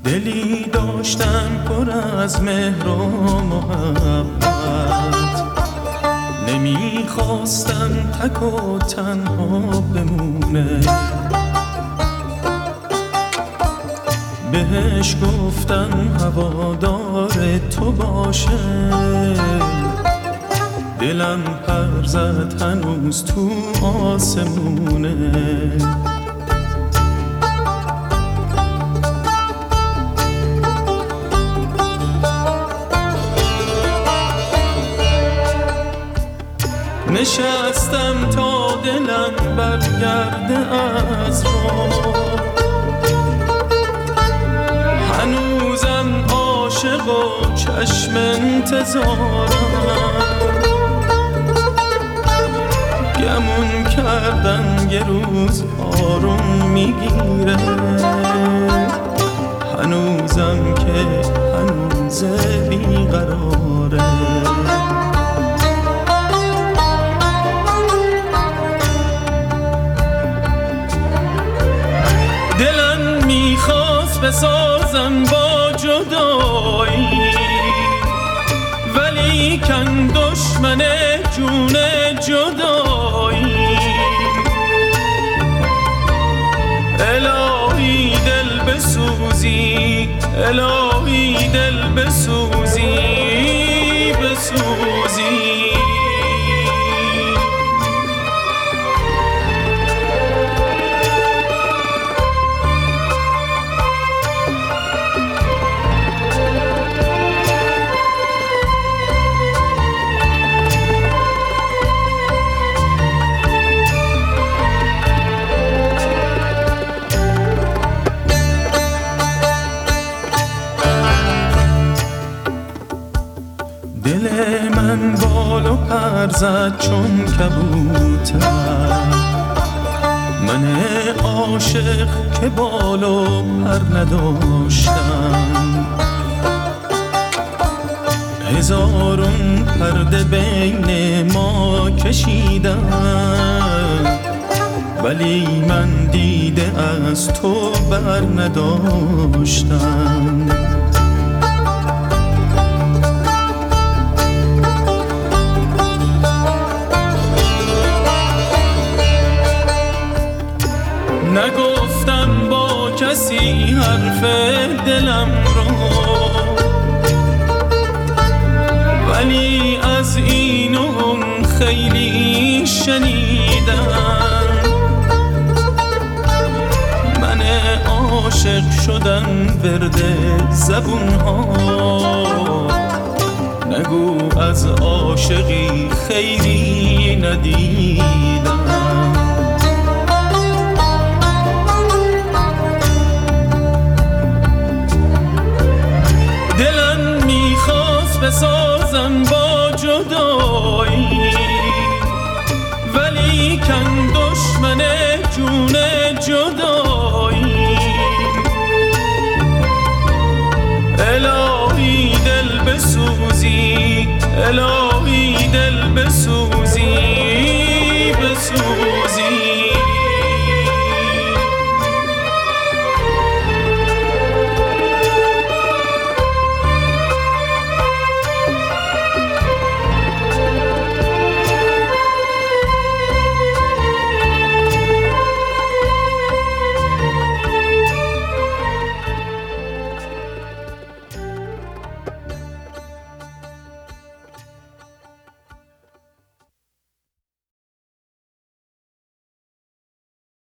دلی داشتم پر از مهر و محبت، نمیخواستم تک و تنها بمونه. بهش گفتم هوادار تو باشه، دلم پر زد هنوز تو آسمونه. نشستم تا دلم برگرده از رو، هنوزم عاشق و چشم انتظارم. گمون کردم یه روز آروم میگیره، هنوزم که هنوز بیقراره. دلم میخواست بسازم با جدایی، ولی کن دشمن جون جدایی. الهی دل بسوزی، الهی دل بسوزی، بسوزی. دل من بال و پر زد چون کبوتر، من عاشق که بال و پر نداشتم. هزارون پرده بین ما کشیدم، ولی من دیده از تو بر نداشتم. نگفتم با کسی حرف دلم رو، ولی از این و اون خیلی شنیدم. من عاشق شدم ورد زبون ها، نگو از عاشقی خیری ندیدم.